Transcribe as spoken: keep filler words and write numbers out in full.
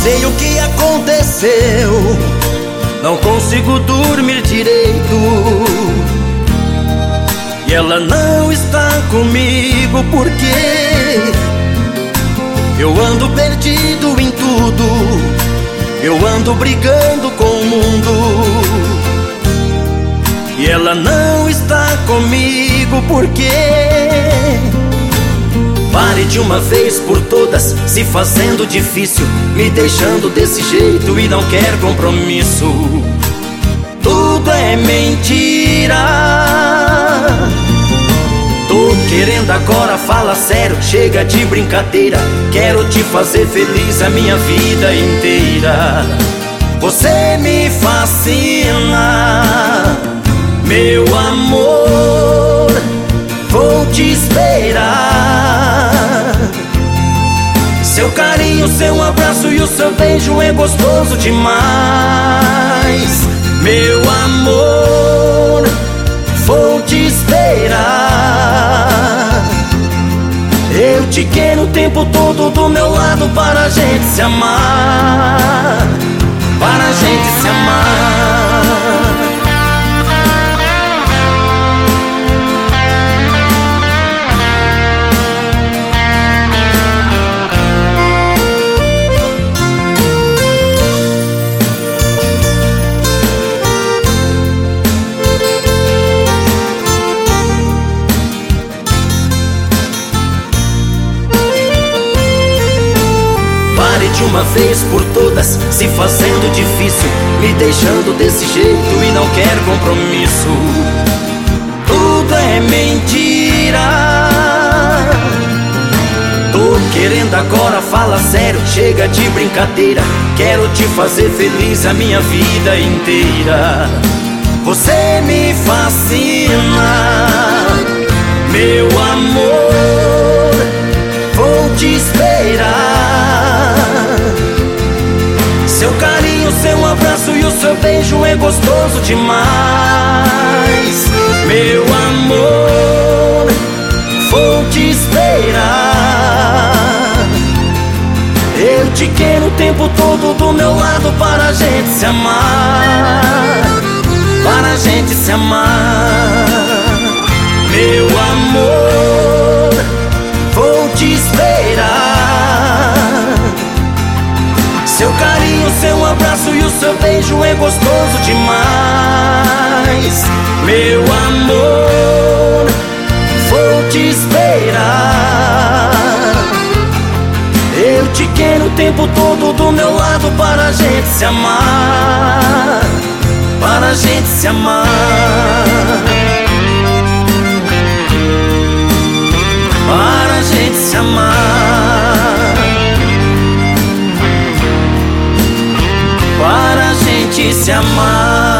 sei o que aconteceu, não consigo dormir direito. E ela não está comigo porque eu ando perdido em tudo, eu ando brigando com o mundo. E ela não está comigo porque pare de uma vez por todas, se fazendo difícil, me deixando desse jeito e não quer compromisso. Tudo é mentira. Tô querendo agora, fala sério, chega de brincadeira. Quero te fazer feliz a minha vida inteira. Você me fascina, meu amor, vou te esperar. Seu carinho, seu abraço e o seu beijo é gostoso demais. Meu amor, vou te esperar. Eu te quero o tempo todo do meu lado para a gente se amar, para a gente se amar. De uma vez por todas, se fazendo difícil, me deixando desse jeito e não quer compromisso. Tudo é mentira. Tô querendo agora, fala sério, chega de brincadeira. Quero te fazer feliz a minha vida inteira. Você me fascina, meu amor, vou te esperar. Seu carinho, seu abraço e o seu beijo é gostoso demais. Meu amor, vou te esperar. Eu te quero o tempo todo do meu lado para a gente se amar, para a gente se amar. Meu amor, vou te esperar. Seu carinho, seu abraço e o seu beijo é gostoso demais. Meu amor, vou te esperar. Eu te quero o tempo todo do meu lado para a gente se amar, para a gente se amar, para a gente se amar, para a gente se amar.